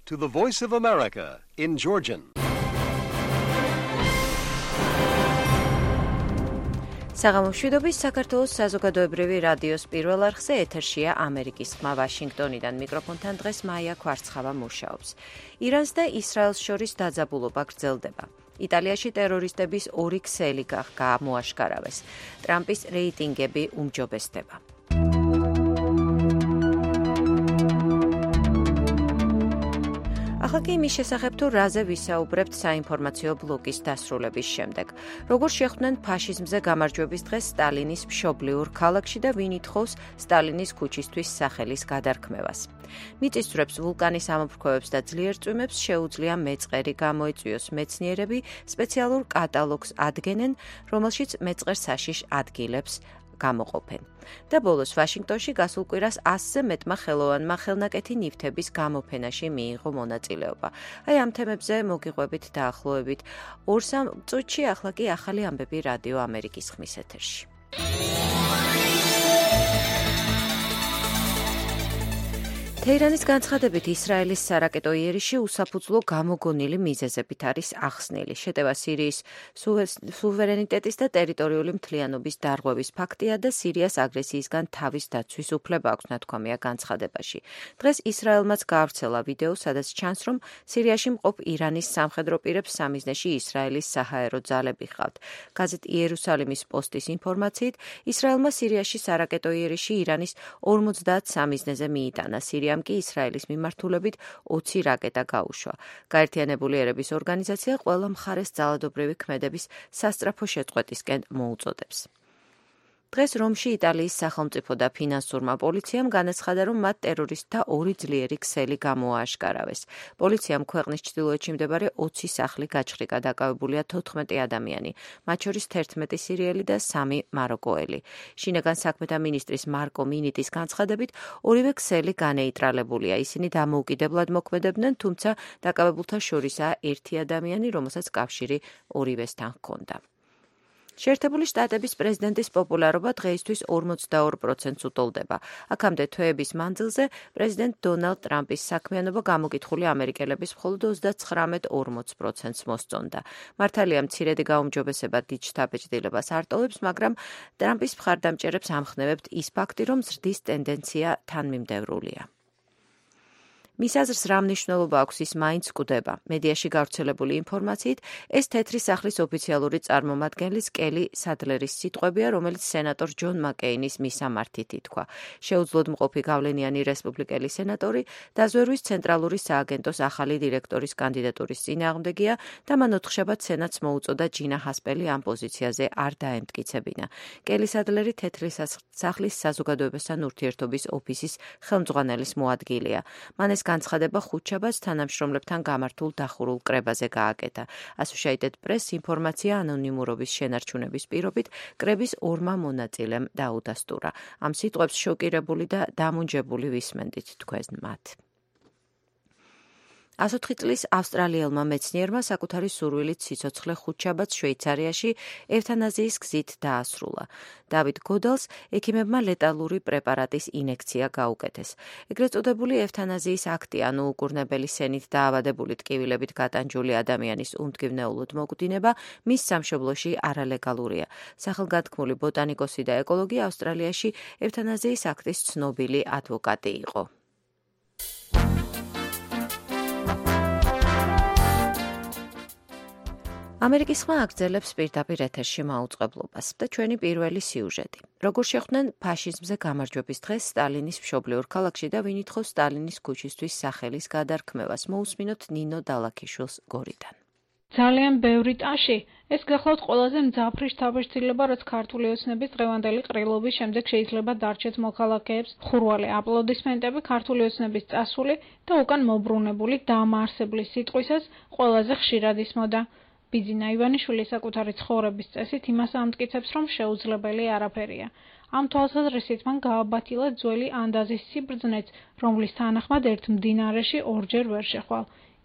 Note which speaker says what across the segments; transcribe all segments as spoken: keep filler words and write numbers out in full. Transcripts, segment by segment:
Speaker 1: to the Voice of America in Georgian.
Speaker 2: საღამოშვიდობის საქართველოს საზოგადოებრივი რადიოს პირველ არხზე ეთერშია ამერიკის ხმა ვაშინგტონიდან. მიკროფონთან დღეს მაია ქვარცხავა მუშაობს. ირანს და ისრაელს შორის დაძაბულობა გრძელდება. იტალიაში ტერორისტების ორი ქსელი გამოაშკარავეს. ტრამპის რეიტინგები უმჯობესდება. ახლა კი იმის შესახებ, თუ რაზე ვისაუბრებთ საინფორმაციო ბლოკის დასრულების შემდეგ. როგორ შეხვდნენ ფაშიზმზე გამარჯვების დღეს სტალინის მშობლიურ ქალაქში და ვინ ითხოვს სტალინის ქუჩისთვის სახელის გადარქმევას. მიწისძვრებს, ვულკანის ამოფრქვევებს და ძლიერ წვიმებს შეუძლია მეწყერი გამოიწვიოს. მეცნიერები სპეციალურ კატალოგს ადგენენ, რომელშიც მეწყერ საშიშ ადგილებს გამოყოფენ. და ბოლოს ვაშინგტონში გასულ კვირას ასზე მეტმა ხელოვანმა ხელნაკეთი ნივთების გამოფენაში მიიღო მონაწილეობა. აი ამ თემებზე მოგიყვებით დაახლოებით ორ სამ წუთში, ახლა კი ახალი ამბები რადიო ამერიკის ხმის ეთერში. თეირანის განცხადებით ისრაელის სარაკეტო იერიში უსაფუძვლო გამოგონილი მიზეზებით არის ახსნილი. შეტევა სირიის სუვერენიტეტის და ტერიტორიული მთლიანობის დარღვევის ფაქტია და სირიას აგრესიისგან თავის დაცვის უფლება აქვს, ნათქვამია განცხადებაში. დღეს ისრაელმაც გაავრცელა ვიდეო, სადაც ჩანს, რომ სირიაში მყოფ ირანის სამხედრო პირებს სამიზნეში ისრაელის საჰაერო ძალები ჰყავთ. გაზეთ იერუსალიმის პოსტის ინფორმაციით, ისრაელმა სირიაში სარაკეტო იერიში ირანის ორმოცდაათ სამიზნეზე მიიტანა. სირიამ კი ისრაელის მიმართულებით ოცი რაკეტა გაუშვა. გაერთიანებული ერების ორგანიზაცია ყველა მხარეს ძალადობრივი ქმედების სასწრაფო შეწყვეტისკენ მოუწოდებს. დღეს რომში იტალიის სახელმწიფო და ფინანსურმა პოლიციამ განაცხადა, რომ მათ ტერორისტთა ორი ძლიერი ქსელი გამოააშკარავეს. პოლიციამ ქვეყნის ჩრდილოეთში მდებარე ოცი სახლი გაჩხრიკა, დაკავებულია თოთხმეტი ადამიანი, მათ შორის თერთმეტი სირიელი და სამი მაროკოელი. შინაგან საქმეთა მინისტრის მარკო მინიტის განცხადებით, ორივე ქსელი განეიტრალებულია. ისინი დამოუკიდებლად მოქმედებდნენ, თუმცა დაკავებულთა შორისაა ერთი ადამიანი, რომელსაც კავშირი ორივესთან ჰქონდა. შეერთებული შტატების პრეზიდენტის პოპულარობა დღეისთვის ორმოცდაორ პროცენტს უტოლდება. აქამდე თვეების მანძილზე პრეზიდენტ დონალდ ტრამპის საქმიანობა გამოკითხული ამერიკელების მხოლოდ ოცდაცხრამეტ ორმოც პროცენტს მოსწონდა. მართალია მცირედი გაუმჯობესება დიდ შთაბეჭდილებას არ ტოვებს, მაგრამ ტრამპის მხარდამჭერებს ამხნევებთ ის ფაქტი, რომ ზრდის ტენდენცია თანმიმდევრულია. მის აზრს რა მნიშვნელობა აქვს, ის მაინც კვდება. მედიაში გავრცელებული ინფორმაციით, ეს თეთრი სახლის ოფიციალური წარმომადგენლის კელი სადლერის სიტყვებია, რომელიც სენატორ ჯონ მაკეინის მისამართით ითქვა. შეუძლოდ მყოფი გავლენიანი რესპუბლიკელი სენატორი დაზვერვის ცენტრალური სააგენტოს ახალი დირექტორის კანდიდატურის წინააღმდეგია და მან ოთხშაბათ სენატს მოუწოდა ჯინა ჰასპელი ამ პოზიციაზე არ დაემტკიცებინა. კელი სადლერი თეთრი სახლის საზოგადოებასთან ურთიერთობის ოფისის ხელმძღვანელის მოადგილეა. მან ეს განცხადება ხუთშაბათს თანამშრომლებთან გამართულ დახურულ კრებაზე გააკეთა. Associated Press ინფორმაცია ანონიმურობის შენარჩუნების პირობით კრების ორმა მონაწილემ დაუდასტურა. ამ სიტყვებს შოკირებული და დამუნჯებული ვისმენდით, თქვენ მათ. ასოთხი წლის ავსტრალიელმა მეცნიერმა საკუთარი სურვილით სიცოცხლე ხუთშაბათს შვეიცარიაში ევთანაზიის გზით დაასრულა. დავით გოდალს ექიმებმა ლეტალური პრეპარატის ინექცია გაუკეთეს. ეგრეთ წოდებული ევთანაზიის აქტი, ანუ უკურნებელი სენით დაავადებული ტკივილებით გატანჯული ადამიანის უმტკივნეულოდ მოგვდინება, მის სამშობლოში არალეგალურია. სახელგანთქმული ბოტანიკოსი და ეკოლოგი ავსტრალიაში ევთანაზიის აქტის ცნობილი ადვოკატი იყო. ამერიკის ხმა აგრძელებს პირდაპირ ეთერში მაუწყებლობას და ჩვენი პირველი სიუჟეტი. როგორ შეხვდნენ ფაშიზმზე გამარჯვების დღეს სტალინის მშობლიურ ქალაქში და ვინ ითხოვს სტალინის ქუჩისთვის სახელის გადარქმევას, მოусმინოთ ნინო დალაქიშვილს გორიდან.
Speaker 3: ძალიან ბევრი ტაში. ეს გახლავთ ყველაზე მძაფრი შთაბეჭდილება, რაც ქართული ოცნების დღევანდელი ყრილობის შემდეგ შეიძლება დარჩეთ მოქალაქეებს. ხურვალე აპლოდისმენტები ქართული ოცნების წასული და უკან მობრუნებული დამაარსებლის სიტყვისას ყველაზე ხშირად ისმოდა. ბიძინა ივანიშვილი საკუთარი ცხოვრების წესით იმას ამტკიცებს, რომ შეუძლებელი არაფერია. ამ თვალსაზრისით მან გააბათილა ძველი ანდაზის სიბრძნეც, რომლის თანახმად ერთ მდინარეში ორჯერ ვერ შეხვალ.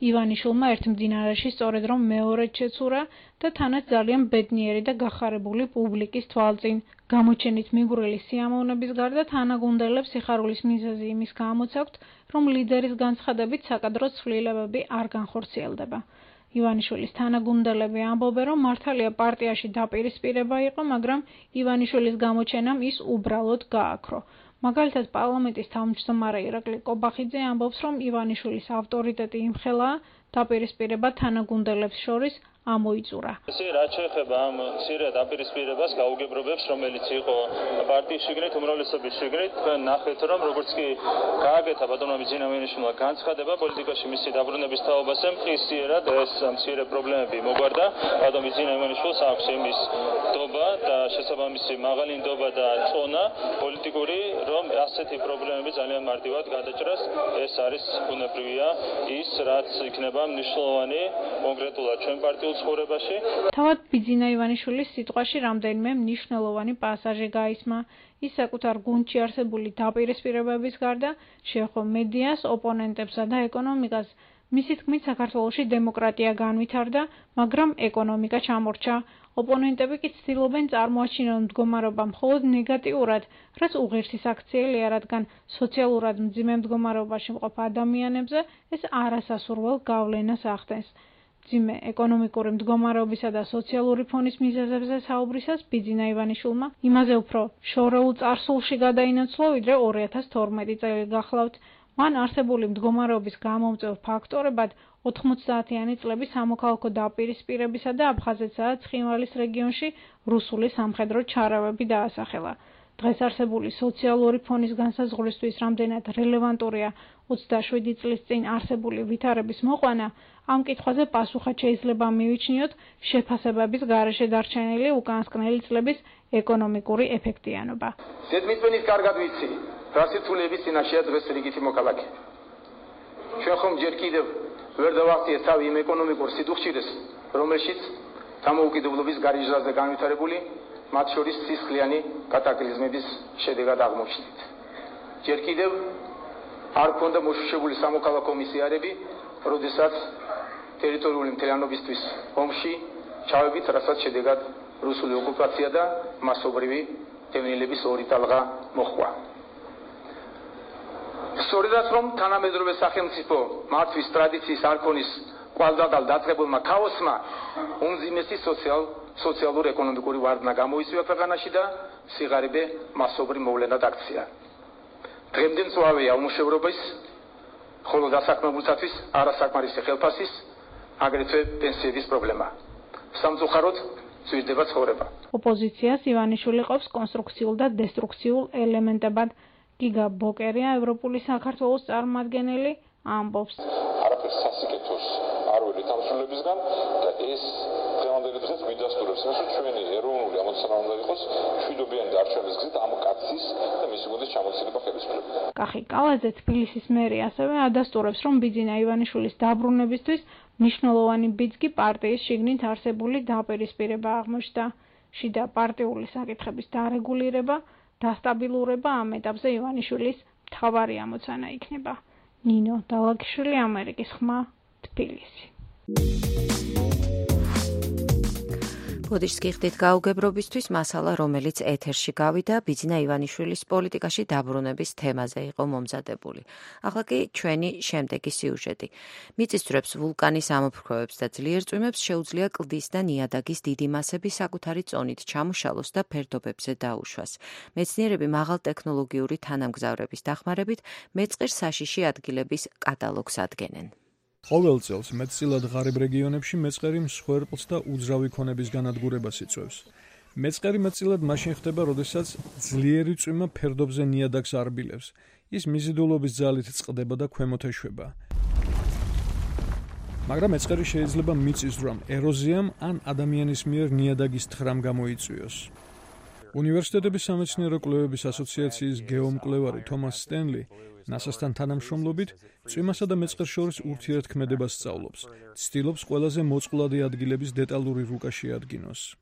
Speaker 3: ივანიშვილმა ერთ მდინარეში სწორედ რომ მეორედ შეცურა და თანაც ძალიან ბედნიერი და გახარებული პუბლიკის თვალწინ. გამოჩენით მიგრული სიამოვნების გარდა თანაგუნდელებს სიხარულის მიზეზი იმის გამოც აქვთ, რომ ლიდერის განცხადებით საკადრო ცვლილებები არ განხორციელდება. ივანიშვილის თანაგუნდელები ამბობენ, რომ მართალია პარტიაში დაპირისპირება იყო, მაგრამ ივანიშვილის გამოჩენამ ის უბრალოდ გააქრო. მაგალითად, პარლამენტის თავმჯდომარე ირაკლი კობახიძე ამბობს, რომ ივანიშვილის ავტორიტეტი იმხელაა, დაპირისპირება თანაგუნდელებს შორის ამოიწურა.
Speaker 4: ესე რაც შეეხება ამ მცირე დაპირისპირებას, გაუგებრობებს, რომელიც იყო პარტიის შიგნით, უმრავლესობის შიგნით, თქვენ ნახეთ, რომ როგორც კი გააკეთა ბატონმა ბიძინა ივანიშვილმა განცხადება პოლიტიკაში მისი დაბრუნების თაობაზე, მყისიერად ეს მცირე პრობლემები მოგვარდა. ბატონ ბიძინა ივანიშვილს აქვს იმის ნდობა და შესაბამისი მაღალი ნდობა და წონა პოლიტიკური, რომ ასეთი პრობლემები ძალიან მარტივად გადაჭრას. ეს არის ბუნებრივია ის, რაც იქნება მნიშვნელოვანი კონკრეტულად ჩვენ პარტიულ ცხოვრებაში.
Speaker 3: თავად ბიძინა ივანიშვილის სიტყვაში რამდენიმე მნიშვნელოვანი პასაჟი გაისმა. ის საკუთარ გუნდში არსებული დაპირისპირებების გარდა შეეხო მედიას, ოპონენტებსა და ეკონომიკას. მისი თქმით, საქართველოში დემოკრატია განვითარდა, მაგრამ ეკონომიკა ჩამორჩა. ოპონენტები კი ცდილობენ წარმოაჩინონ მდგომარეობა მხოლოდ ნეგატიურად, რაც უღირსი საქციელია, რადგან სოციალურად მძიმე მდგომარეობაში მყოფ ადამიანებზე ეს არასასურველ გავლენას ახდენს. მძიმე ეკონომიკური მდგომარეობისა და სოციალური ფონის მიზეზებზე საუბრისას ბიძინა ივანიშვილმა იმაზე უფრო შორეულ წარსულში გადაინაცვლა, ვიდრე ორი ათას თორმეტი წელი გახლავთ. მან არსებული მდგომარეობის გამომწვევ ფაქტორებად ოთხმოცდაათიანი წლების სამოქალაქო დაპირისპირებისა და აფხაზეთსა და ცხინვალის რეგიონში რუსული სამხედრო ჩარავები დაასახელა. დღეს არსებული სოციალური ფონის განსაზღვრისთვის რამდენად რელევანტურია ოცდაშვიდი წლის წინ არსებული ვითარების მოყვანა, ამ კითხვაზე პასუხად შეიძლება მივიჩნიოთ შეფასებების გარეშე დარჩენილი უკანასკნელი წლების ეკონომიკური ეფექტიანობა.
Speaker 5: ზედმიწვენის კარგად ვიცი, რა სირთულეების წინაშეა დღეს რიგითი მოქალაქე. ჩვენ ხომ ჯერ კიდევ ვერ დავახციეთ თავი იმ ეკონომიკურ სიდუხჭირეს, რომელშიც დამოუკიდებლობის გარიჟაზე განვითარებული მათ შორის სისხლიანი კატაკლიზმების შედეგად აღმოჩნდით. ჯერ კიდევ არ ქონდა მოშუშებული სამოქალაქო მისიარები, როდესაც ტერიტორიული მთლიანობისთვის ომში ჩავებით, რასაც შედეგად რუსული ოკუპაცია და მასობრივი დევნილების ორი ტალღა მოჰყვა. სწორედაც რომ თანამედროვე სახელმწიფო მართვის ტრადიციის არქონის კვალდაკვალ დაწყებულმა ქაოსმა უმძიმესი სოციალ სოციალურ-ეკონომიკური ვარდნა გამოიწვია ქვეყანაში და სიღარიბე მასობრივ მოვლენად აქცია. დღემდე მწვავეა უმუშევრობის, ხოლო დასაქმებულთათვის არასაკმარისი ხელფასის, აგრეთვე პენსიების პრობლემა. სამწუხაროდ ძვირდება ცხოვრება.
Speaker 3: ოპოზიციას ივანიშვილი ყოფს კონსტრუქციულ და დესტრუქციულ ელემენტებად. გიგა ბოკერია, ევროპული საქართველოს წარმომადგენელი, ამბობს.
Speaker 6: არაფერს სასიკეთოს არ ველი თავშულებისგან და ეს დღევანდელი დღეს მიდასტურებს, რომ ჩვენი ეროვნული ამოცანა უნდა იყოს მშვიდობიანი დარჩენის გზით ამ კაცის და მისი გუნდის ჩამოცილება ხელისუფლებიდან.
Speaker 3: კახი კალაძე, თბილისის მერი, ასევე ადასტურებს, რომ ბიძინა ივანიშვილის დაბრუნებისთვის მნიშვნელოვანი ბიძგი პარტიის შიგნით არსებული დაპირისპირება აღმოჩნდა. შიდა პარტიული საკითხების დარეგულირება, დასტაბილურება ამ ეტაპზე ივანიშვილის მთავარი ამოცანა იქნება. ნინო დალაგიშვილი, ამერიკის ხმა, თბილისი.
Speaker 2: ბოდიშს გიხდით გაუგებრობისთვის მასალა, რომელიც ეთერში გავიდა, ბიძინა ივანიშვილის პოლიტიკაში დაბრუნების თემაზე იყო მომზადებული. ახლა კი ჩვენი შემდეგი სიუჟეტი. მიწისძვრებს, ვულკანის ამოფრქვევებს და ძლიერ წვიმებს შეუძლია კლდის და ნიადაგის დიდი მასები საკუთარი წონით ჩამოშალოს და ფერდობებზე დაუშვას. მეცნიერები მაღალტექნოლოგიური თანამგზავრების დახმარებით მეწყერ საშიში ადგილების კატალოგს ადგენენ.
Speaker 7: ყოველ წელს მეტწილად ღარიბ რეგიონებში მეწყერი მსხვერპლს და უძრავი ქონების განადგურებას იწვევს. მეწყერი მეტწილად მაშინ ხდება, როდესაც ძლიერი წვიმა ფერდობზე ნიადაგს არბილებს. ის მიზიდულობის ძალით წყდება და ქვემოთ ეშვება. მაგრამ მეწყერი შეიძლება მიწისძვრამ, ეროზიამ ან ადამიანის მიერ ნიადაგის თხრამ გამოიწვიოს. უნივერსიტეტების სამეცნიერო კვლევების ასოციაციის გეომკვლევარი თომას სტენლი ნასასთან თანამშრომლობით წვიმასა და მეწყერს შორის ურთიერთქმედებას სწავლობს. ცდილობს ყველაზე მოწყვლადი ადგილების დეტალური რუკა შეადგინოს.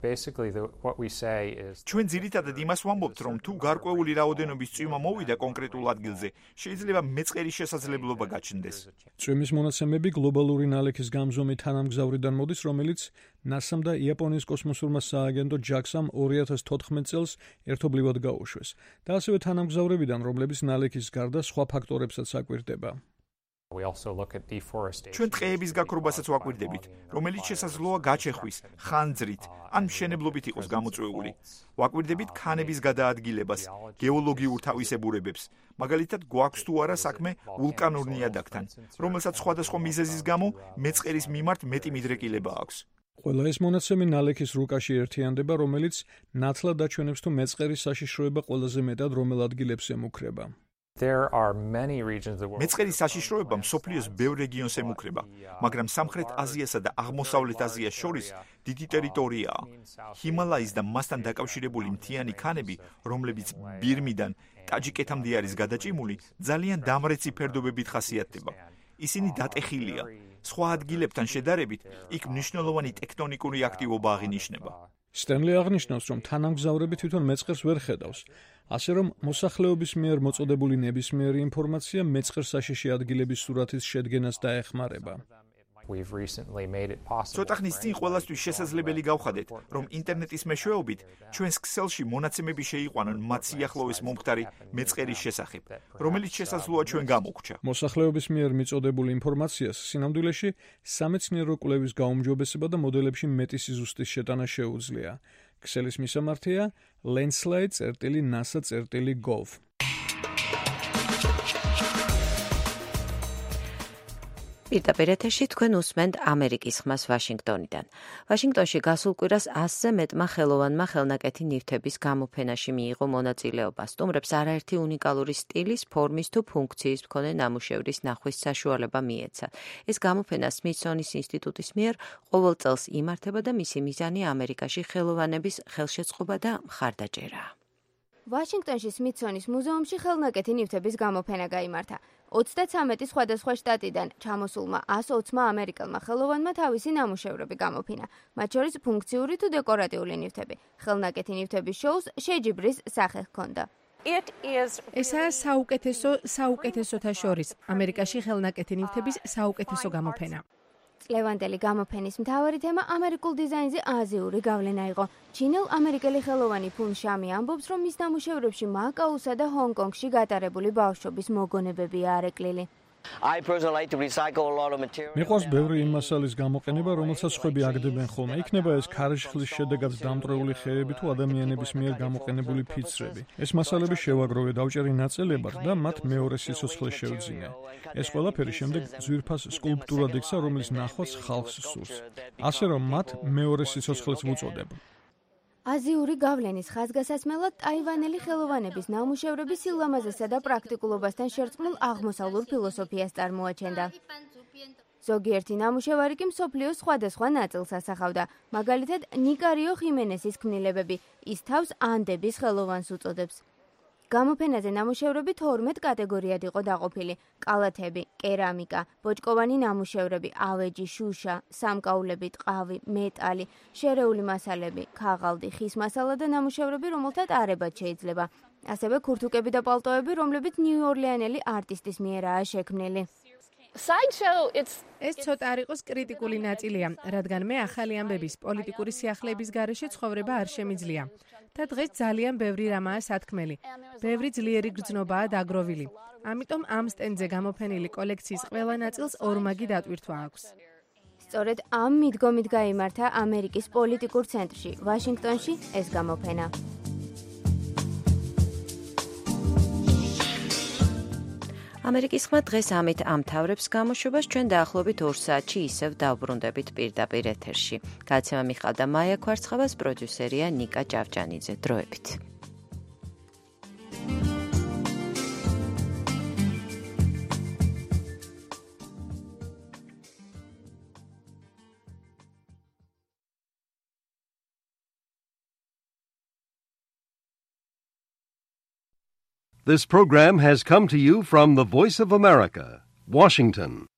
Speaker 8: Basically, the, what we say is
Speaker 9: ჩვენ ძირითადად იმას ვამბობთ, რომ თუ გარკვეული რაოდენობის წვიმა მოვიდა კონკრეტულ ადგილზე, შეიძლება მეწყერის შესაძლებლობა გაჩნდეს.
Speaker 7: წვიმის მონაცემები გლობალური ნალექის გამზომი თანამგზავრიდან მოდის, რომელიც ნასამ და იაპონიის კოსმოსურმა სააგენტო ჯაქსამ ორი ათას თოთხმეტ წელს ერთობლივად გაუშვეს და ასევე თანამგზავრებიდან, რომლებიც ნალექის გარდა სხვა ფაქტორებსაც აკვირდება.
Speaker 8: We also look at deforestation.
Speaker 9: ჩვენ ტყეების გაქრობასაც ვაკვირდებით, რომელიც შესაძლოა გაჩეხვის, ხანძრით ან მშენებლობით იყოს გამოწვეული. ვაკვირდებით ქანების გადაადგილებას, გეოლოგიურ თავისებურებებს. მაგალითად, გვაქვს თუ არა საქმე ვულკანურ ნიადაგთან, რომელსაც სხვადასხვა მიზეზის გამო მეწყერის მიმართ მეტი მიდრეკილება აქვს.
Speaker 7: ყველა ეს მონაცემი ნალექის რუკაში ერთიანდება, რომელიც ნათლად აჩვენებს თუ მეწყერის საშიშროება ყველაზე მეტად რომელ ადგილებს ემუქრება.
Speaker 8: There are many regions of the world.
Speaker 9: მეწყერის საშიშროება მსოფლიოს ბევრ რეგიონს ემუქრება, მაგრამ სამხრეთ აზიასა და აღმოსავლეთ აზიას შორის დიდი ტერიტორიაა. ჰიმალაის და მასთან დაკავშირებული მთიანი ქანები, რომლებიც ბირმიდან ტაჯიკეთამდე არის გადაჭიმული, ძალიან დამრეცი ფერდობებით ხასიათდება. ისინი დატეხილია. სხვა ადგილებთან შედარებით, იქ მნიშვნელოვანი ტექტონიკური აქტივობა აღინიშნება.
Speaker 7: სტენლი აღნიშნავს, რომ თანამგზავრები თვითონ მეწყერს ვერ ხედავს, ასე რომ მოსახლეობის მიერ მოწოდებული ნებისმიერი ინფორმაცია მეწყერს საშიში ადგილების სურათის შედგენას დაეხმარება.
Speaker 8: We've recently made it possible.
Speaker 9: ცოტა ხნის წინ ყველასთვის შესაძლებელი გავხადეთ, რომ ინტერნეტის მეშვეობით ჩვენს ქსელში მონაცემები შეიყვანონ მათ სიახლოვეს მომხდარი მეწყერის შესახებ, რომელიც შესაძლოა ჩვენ გამოგვრჩა.
Speaker 7: მოსახლეობის მიერ მიწოდებულ ინფორმაციას სინამდვილეში სამეცნიერო კვლევის გაუმჯობესება და მოდელებში მეტი სიზუსტის შეტანა შეუძლია. ქსელის მისამართია landslide წერტილი nasa წერტილი gov.
Speaker 2: პირდაპირ ეთერში თქვენ უსმენთ ამერიკის ხმას ვაშინგტონიდან. ვაშინგტონში გასულ კვირას ასზე მეტმა ხელოვანმა ხელნაკეთი ნივთების გამოფენაში მიიღო მონაწილეობა. სტუმრებს არაერთი უნიკალური სტილის, ფორმის თუ ფუნქციის მქონე ნამუშევრის ნახვის საშუალება მიეცა. ეს გამოფენა სმითსონის ინსტიტუტის მიერ ყოველ წელს იმართება და მისი მიზანი ამერიკაში ხელოვანების ხელშეწყობა და მხარდაჭერაა.
Speaker 10: ვაშინგტონში სმითსონის მუზეუმში ხელნაკეთი ნივთების გამოფენა გაიმართა. ოცდაცამეტი სხვადასხვა შტატიდან ჩამოსულმა ასი ოცმა ამერიკელმა ხელოვანმა თავისი ნამუშევრები გამოფინა, მათ შორის ფუნქციური თუ დეკორატიული ნივთები. ხელნაკეთი ნივთების შოუს შეჯიბრის სახე ჰქონდა.
Speaker 11: ესაა საუკეთესო საუკეთესოთა შორის ამერიკაში ხელნაკეთი ნივთების საუკეთესო გამოფენა.
Speaker 10: წლევანდელი გამოფენის მთავარი თემა ამერიკულ დიზაინზე აზიური გავლენა იყო. ჩინელ-ამერიკელი ხელოვანი ფუნ შამი ამბობს, რომ მის ნამუშევრებში მაკაუსა და ჰონგ-კონგში გატარებული ბავშვობის მოგონებებია არეკლილი.
Speaker 7: მიყვარს ბევრი იმ მასალის გამოყენება, რომელსაც ხვები აგდებენ ხოლმე. იქნება ეს ქარიშხლის შედეგად დამტრეული ხეები თუ ადამიანების მიერ გამოყენებული ფიცრები. ეს მასალები შევაგროვე დავჭერი ნაწილებად და მათ მეორე სიცოცხლეს შევძინე. ეს ყველაფერი შემდეგ ძვირფას სკულპტურად იქცა, რომლის ნახვაც ხალხს სურს. ასე რომ მათ მეორე სიცოცხლეს ვუწოდებ.
Speaker 10: აზიური გავლენის ხაზგასასმელად ტაივანელი ხელოვანების ნამუშევრები სილამაზესა და პრაქტიკულობასთან შერწყმულ აღმოსავლურ ფილოსოფიას წარმოაჩენდა. ზოგიერთი ნამუშევარი კი მსოფლიოს სხვადასხვა ნაწილს ასახავდა. მაგალითად, ნიკარიო ხიმენესის ქმნილებები, ის თავს ანდების ხელოვანს უწოდებს. გამოფენაზე ნამუშევრები თორმეტ კატეგორიად იყო დაყოფილი: კალათები, კერამიკა, ბოჭკოვანი ნამუშევრები, ავეჯი, შუშა, სამკაულები, ტყავი, მეტალი, შერეული მასალები, ქაღალდი, ხის მასალა და ნამუშევრები, რომელთა ტარებად შეიძლება. ასევე ქურთუკები და პალტოები, რომლებიც ნიუ-ორლეანელი არტისტის მიერაა შექმნილი.
Speaker 11: ეს ცოტა არ იყოს კრიტიკული ნაწილია, რადგან მე ახალი ამბების პოლიტიკური სიახლეების გარეშე ცხოვრება არ შემიძლია. და დღეს ძალიან ბევრი რამაა სათქმელი. ბევრი ძლიერი გრძნობაა დაგროვილი. ამიტომ ამ სტენდზე გამოფენილი კოლექციის ყველა ნაწილს ორმაგი დატვირთვა აქვს.
Speaker 10: სწორედ ამ მიდგომით გაიმართა ამერიკის პოლიტიკურ ცენტრში, ვაშინგტონში ეს გამოფენა.
Speaker 2: ამერიკის ხმა დღეს ამით ამთავრებს გამოშვებას. ჩვენ დაახლოებით ორ საათში ისევ დავბრუნდებით პირდაპირ ეთერში. გადაცემა მიყავდა მაია ქვარცხავას, პროდიუსერია ნიკა ჭავჭანიძე. დროებით.
Speaker 1: This program has come to you from the Voice of America, Washington.